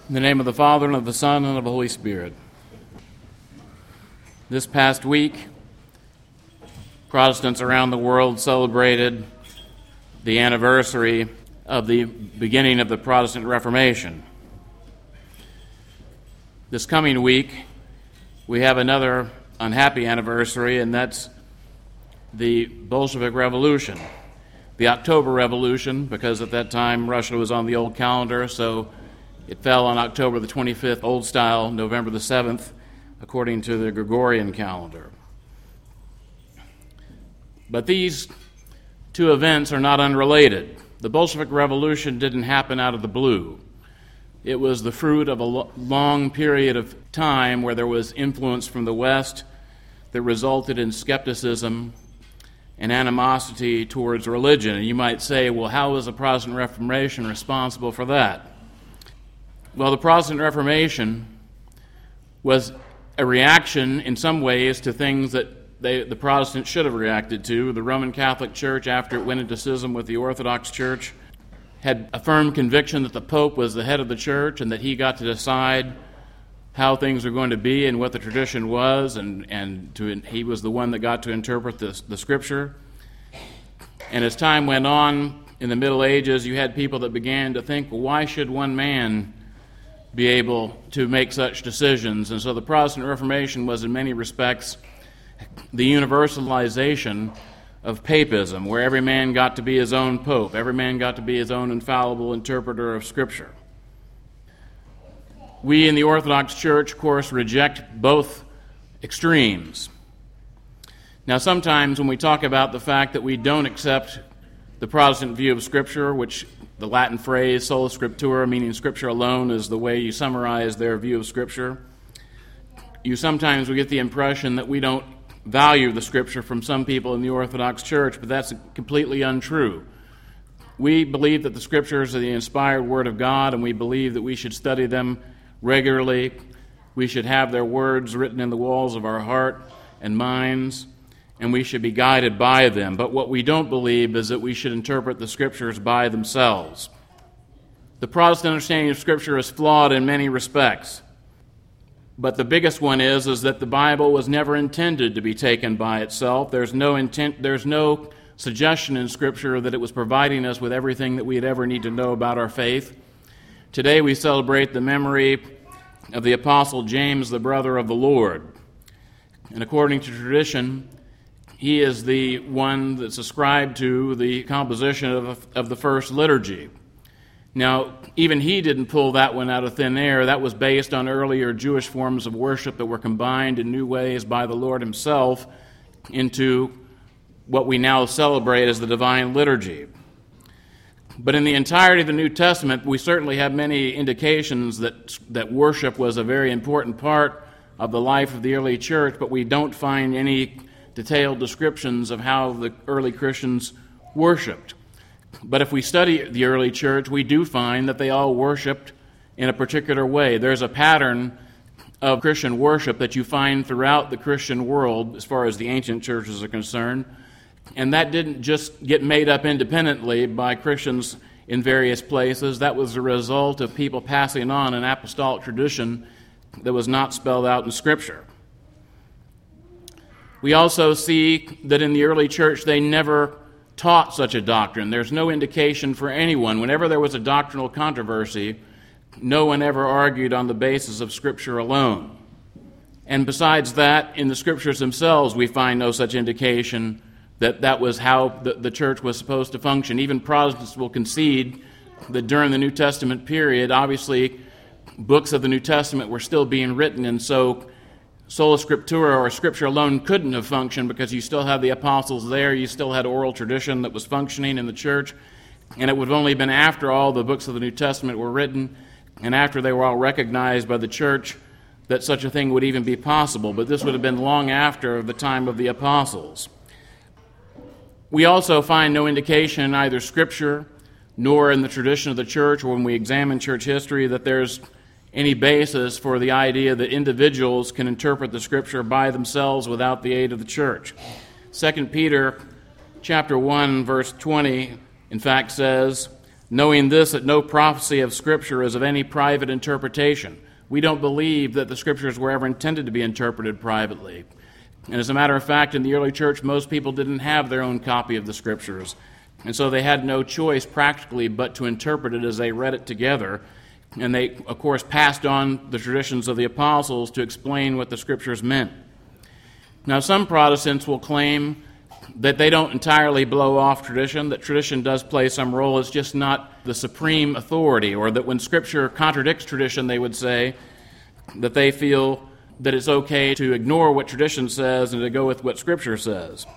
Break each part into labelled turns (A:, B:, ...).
A: In the name of the Father, and of the Son, and of the Holy Spirit. This past week, Protestants around the world celebrated the anniversary of the beginning of the Protestant Reformation. This coming week, we have another unhappy anniversary, and that's the Bolshevik Revolution. The October Revolution, because at that time Russia was on the old calendar, so it fell on October the 25th, Old Style, November the 7th, according to the Gregorian calendar. But these two events are not unrelated. The Bolshevik Revolution didn't happen out of the blue. It was the fruit of a long period of time where there was influence from the West that resulted in skepticism and animosity towards religion. And you might say, well, how was the Protestant Reformation responsible for that? Well, the Protestant Reformation was a reaction in some ways to things that the Protestants should have reacted to. The Roman Catholic Church, after it went into schism with the Orthodox Church, had a firm conviction that the Pope was the head of the Church and that he got to decide how things were going to be and what the tradition was, and he was the one that got to interpret the Scripture. And as time went on, in the Middle Ages, you had people that began to think, well, why should one man be able to make such decisions? And so the Protestant Reformation was in many respects the universalization of papism, where every man got to be his own pope, every man got to be his own infallible interpreter of Scripture. We in the Orthodox Church, of course, reject both extremes. Now, sometimes when we talk about the fact that we don't accept the Protestant view of Scripture, which the Latin phrase sola scriptura, meaning Scripture alone, is the way you summarize their view of Scripture, sometimes we get the impression that we don't value the Scripture from some people in the Orthodox Church, but that's completely untrue. We believe that the Scriptures are the inspired Word of God, and we believe that we should study them regularly. We should have their words written in the walls of our heart and minds, and we should be guided by them. But what we don't believe is that we should interpret the Scriptures by themselves. The Protestant understanding of Scripture is flawed in many respects. But the biggest one is that the Bible was never intended to be taken by itself. There's no suggestion in Scripture that it was providing us with everything that we'd ever need to know about our faith. Today we celebrate the memory of the Apostle James, the brother of the Lord. And according to tradition, he is the one that's ascribed to the composition of the first liturgy. Now, even he didn't pull that one out of thin air. That was based on earlier Jewish forms of worship that were combined in new ways by the Lord himself into what we now celebrate as the Divine Liturgy. But in the entirety of the New Testament, we certainly have many indications that worship was a very important part of the life of the early church, but we don't find any detailed descriptions of how the early Christians worshiped. But if we study the early church, we do find that they all worshiped in a particular way. There's a pattern of Christian worship that you find throughout the Christian world as far as the ancient churches are concerned, and that didn't just get made up independently by Christians in various places. That was the result of people passing on an apostolic tradition that was not spelled out in Scripture. We also see that in the early church they never taught such a doctrine. There's no indication for anyone. Whenever there was a doctrinal controversy, no one ever argued on the basis of Scripture alone. And besides that, in the Scriptures themselves, we find no such indication that was how the church was supposed to function. Even Protestants will concede that during the New Testament period, obviously, books of the New Testament were still being written, and so sola scriptura, or Scripture alone, couldn't have functioned because you still had the apostles there, you still had oral tradition that was functioning in the church, and it would have only been after all the books of the New Testament were written and after they were all recognized by the church that such a thing would even be possible. But this would have been long after the time of the apostles. We also find no indication in either Scripture nor in the tradition of the church, or when we examine church history, that there's any basis for the idea that individuals can interpret the Scripture by themselves without the aid of the church. 2 Peter chapter 1, verse 20, in fact, says, knowing this, that no prophecy of Scripture is of any private interpretation. We don't believe that the Scriptures were ever intended to be interpreted privately. And as a matter of fact, in the early church, most people didn't have their own copy of the Scriptures. And so they had no choice practically but to interpret it as they read it together. And they, of course, passed on the traditions of the apostles to explain what the Scriptures meant. Now, some Protestants will claim that they don't entirely blow off tradition, that tradition does play some role, it's just not the supreme authority, or that when Scripture contradicts tradition, they would say that they feel that it's okay to ignore what tradition says and to go with what Scripture says.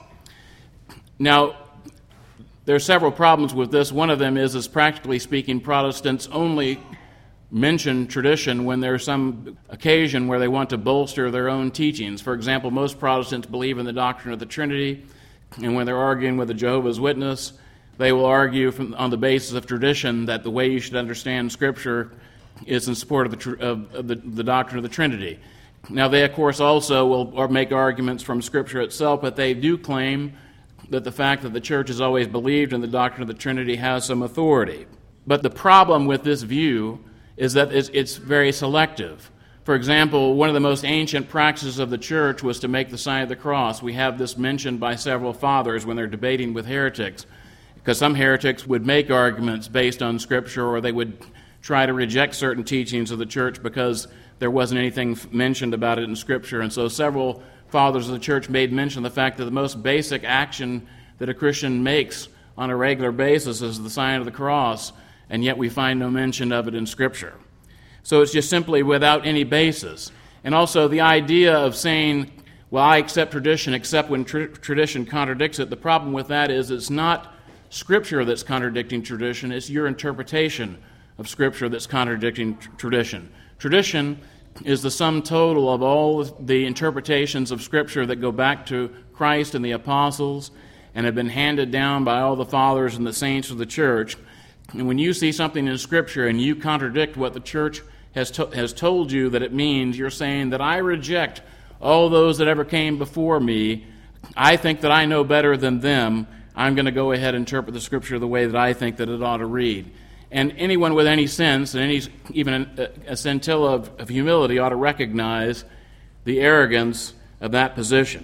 A: Now, there are several problems with this. One of them is practically speaking, Protestants only mention tradition when there's some occasion where they want to bolster their own teachings. For example, most Protestants believe in the doctrine of the Trinity, and when they're arguing with a Jehovah's Witness, they will argue on the basis of tradition that the way you should understand Scripture is in support of the doctrine of the Trinity. Now, they, of course, also will make arguments from Scripture itself, but they do claim that the fact that the church has always believed in the doctrine of the Trinity has some authority. But the problem with this view is that it's very selective. For example, one of the most ancient practices of the church was to make the sign of the cross. We have this mentioned by several fathers when they're debating with heretics, because some heretics would make arguments based on Scripture, or they would try to reject certain teachings of the church because there wasn't anything mentioned about it in Scripture. And so several fathers of the church made mention of the fact that the most basic action that a Christian makes on a regular basis is the sign of the cross, and yet we find no mention of it in Scripture. So it's just simply without any basis. And also the idea of saying, well, I accept tradition except when tradition contradicts it, the problem with that is it's not Scripture that's contradicting tradition, it's your interpretation of Scripture that's contradicting tradition. Tradition is the sum total of all the interpretations of Scripture that go back to Christ and the apostles and have been handed down by all the fathers and the saints of the church. And when you see something in Scripture and you contradict what the church has told you that it means, you're saying that I reject all those that ever came before me. I think that I know better than them. I'm going to go ahead and interpret the Scripture the way that I think that it ought to read. And anyone with any sense, and even a scintilla of humility, ought to recognize the arrogance of that position.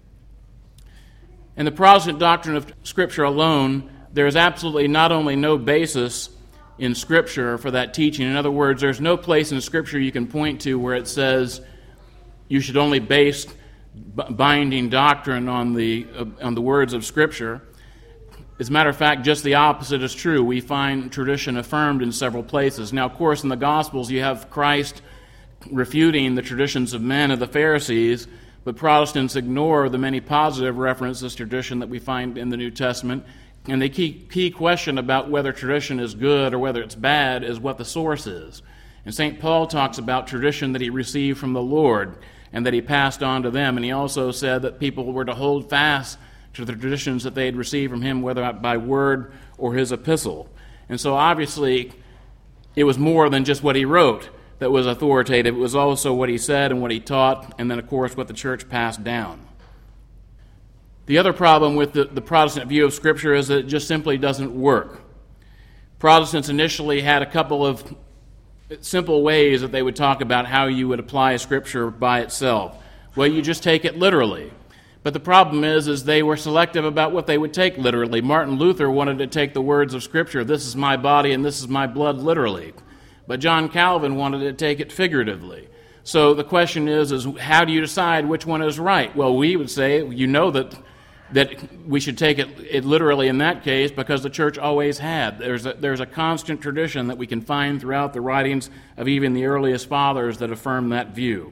A: In the Protestant doctrine of Scripture alone, there is absolutely not only no basis in Scripture for that teaching. In other words, there's no place in Scripture you can point to where it says you should only base binding doctrine on the words of Scripture. As a matter of fact, just the opposite is true. We find tradition affirmed in several places. Now, of course, in the Gospels, you have Christ refuting the traditions of men of the Pharisees, but Protestants ignore the many positive references to tradition that we find in the New Testament. And the key question about whether tradition is good or whether it's bad is what the source is. And St. Paul talks about tradition that he received from the Lord and that he passed on to them. And he also said that people were to hold fast to the traditions that they had received from him, whether by word or his epistle. And so obviously it was more than just what he wrote that was authoritative. It was also what he said and what he taught, and then, of course, what the church passed down. The other problem with the Protestant view of Scripture is that it just simply doesn't work. Protestants initially had a couple of simple ways that they would talk about how you would apply Scripture by itself. Well, you just take it literally. But the problem is they were selective about what they would take literally. Martin Luther wanted to take the words of Scripture, this is my body and this is my blood, literally. But John Calvin wanted to take it figuratively. So the question is how do you decide which one is right? Well, we would say, you know that we should take it literally in that case because the church always had. There's a constant tradition that we can find throughout the writings of even the earliest fathers that affirm that view.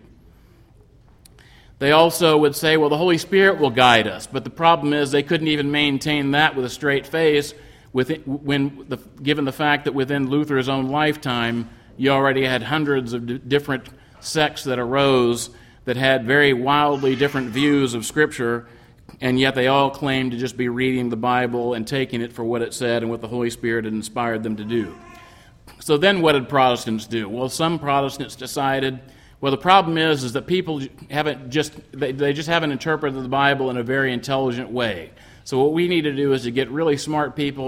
A: They also would say, well, the Holy Spirit will guide us. But the problem is they couldn't even maintain that with a straight face given the fact that within Luther's own lifetime, you already had hundreds of different sects that arose that had very wildly different views of Scripture, and yet they all claimed to just be reading the Bible and taking it for what it said and what the Holy Spirit had inspired them to do. So then what did Protestants do? Well, some Protestants decided, well, the problem is that people haven't just haven't interpreted the Bible in a very intelligent way. So what we need to do is to get really smart people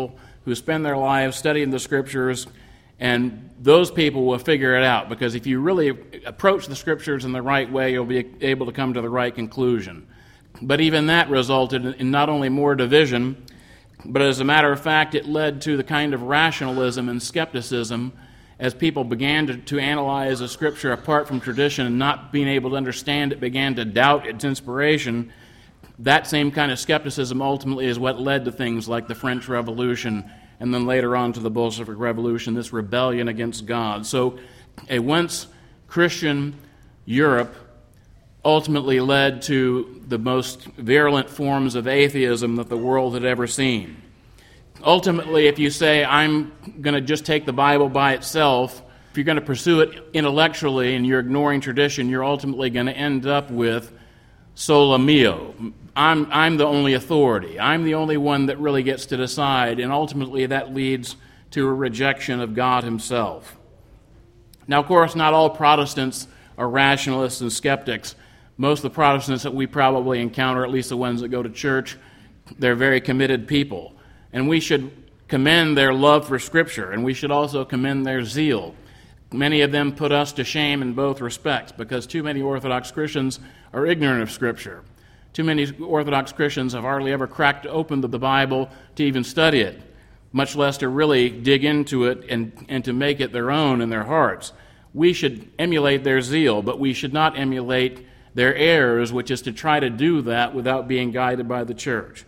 A: who spend their lives studying the Scriptures, and those people will figure it out, because if you really approach the Scriptures in the right way, you'll be able to come to the right conclusion. But even that resulted in not only more division, but as a matter of fact, it led to the kind of rationalism and skepticism as people began to analyze the Scripture apart from tradition and not being able to understand it, began to doubt its inspiration. That same kind of skepticism ultimately is what led to things like the French Revolution and then later on to the Bolshevik Revolution, this rebellion against God. So a once Christian Europe ultimately led to the most virulent forms of atheism that the world had ever seen. Ultimately, if you say, I'm going to just take the Bible by itself, if you're going to pursue it intellectually and you're ignoring tradition, you're ultimately going to end up with sola mio. I'm the only authority. I'm the only one that really gets to decide, and ultimately that leads to a rejection of God himself. Now, of course, not all Protestants are rationalists and skeptics. Most of the Protestants that we probably encounter, at least the ones that go to church, they're very committed people. And we should commend their love for Scripture, and we should also commend their zeal. Many of them put us to shame in both respects, because too many Orthodox Christians are ignorant of Scripture. Too many Orthodox Christians have hardly ever cracked open the Bible to even study it, much less to really dig into it and to make it their own in their hearts. We should emulate their zeal, but we should not emulate their errors, which is to try to do that without being guided by the church.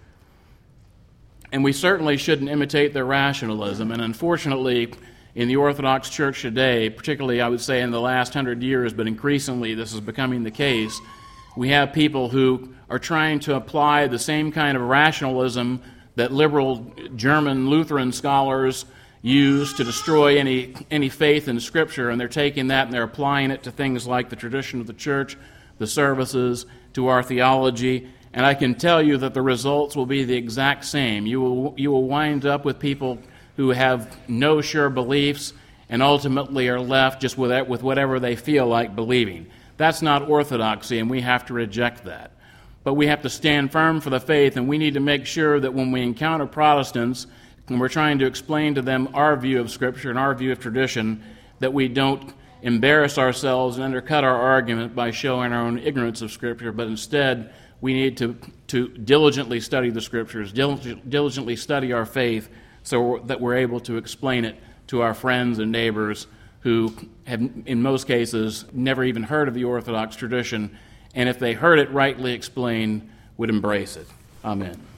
A: And we certainly shouldn't imitate their rationalism. And unfortunately, in the Orthodox Church today, particularly I would say in the last 100 years, but increasingly this is becoming the case, we have people who are trying to apply the same kind of rationalism that liberal German Lutheran scholars use to destroy any faith in Scripture, and they're taking that and they're applying it to things like the tradition of the church, the services, to our theology. And I can tell you that the results will be the exact same. You will wind up with people who have no sure beliefs and ultimately are left just with whatever they feel like believing. That's not orthodoxy, and we have to reject that. But we have to stand firm for the faith, and we need to make sure that when we encounter Protestants and we're trying to explain to them our view of Scripture and our view of tradition, that we don't embarrass ourselves and undercut our argument by showing our own ignorance of Scripture, but instead we need to diligently study the Scriptures, diligently study our faith, so that we're able to explain it to our friends and neighbors who have, in most cases, never even heard of the Orthodox tradition, and if they heard it rightly explained, would embrace it. Amen.